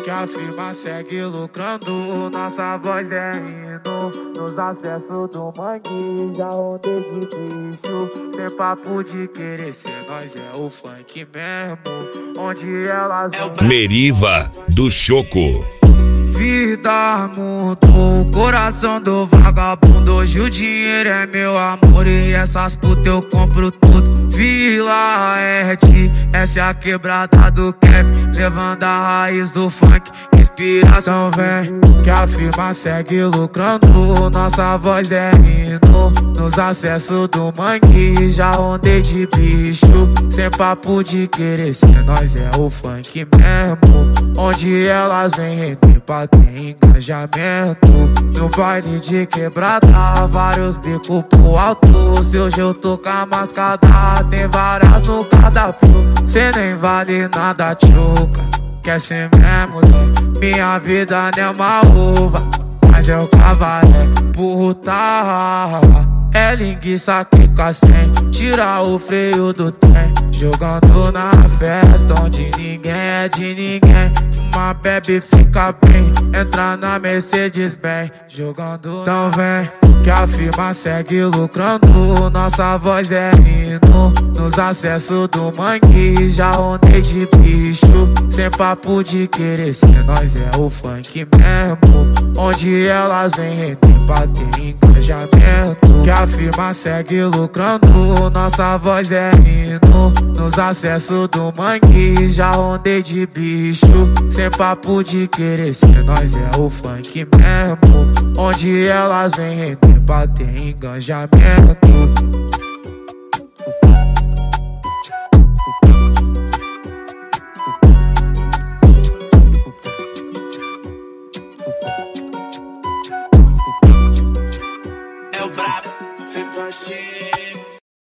que a firma segue lucrando. Nossa voz é hino nos acessos do mangue. Já rodei de bicho, sem papo de querer ser. Nós é o funk mesmo, onde elas vão. Meriva do Choco. Vida mudou o coração do vagabundo. Hoje o dinheiro é meu amor e essas putas eu compro tudo. Vila Ed, essa é a quebrada do Kevin, levando a raiz do funk. Inspiração vem, que a firma segue lucrando. Nossa voz é hino nos acessos do mangue. Já ondei de bicho, sem papo de querer ser. Nós é o funk mesmo, onde elas vêm render pra ter engajamento. No baile de quebrada, vários bicos pro alto. Se hoje eu tô com a mascada, tem várias no cardápio. Cê nem vale nada, tchuca, quer ser mesmo, né? Minha vida não é uma uva, mas eu cavalei puta. É linguiça que sem tira o freio do trem, jogando na festa onde ninguém é de ninguém. Uma bebe fica bem, entra na Mercedes bem, jogando. Então vem, que a firma segue lucrando. Nossa voz é hino nos acessos do mangue. Já ondei de bicho, sem papo de querer ser. Nós é o funk mesmo, onde elas vêm render pra ter engajamento. Que a firma segue lucrando. Nossa voz é hino nos acessos do mangue. Já ondei de bicho, sem papo de querer ser. Nós é o funk mesmo, onde elas vêm render pra ter engajamento. É o brabo, sempre achei.